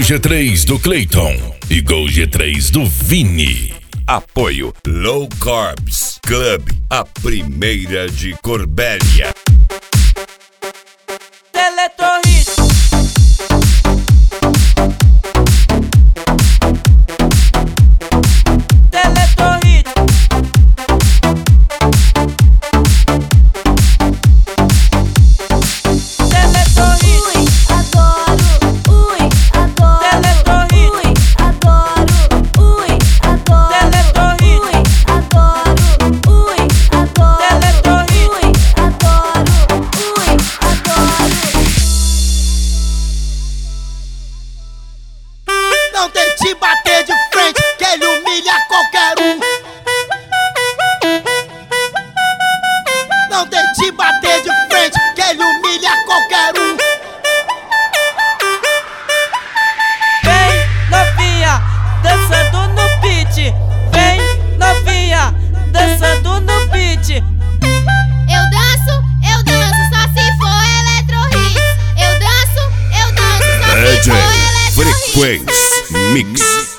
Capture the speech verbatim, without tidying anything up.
G três do Clayton e Gol G três do Vini. Apoio Low Carbs Club, a primeira de Corbélia. Teletorrito. Teletorrito. Não tente bater de frente, que ele humilha qualquer um. Não tente bater de frente, que ele humilha qualquer um. Vem novinha, dançando no beat. Vem novinha, dançando no beat. Eu danço, eu danço só se for Electro Hits. Eu danço, eu danço só se for Electro Hits. Frequência Mix.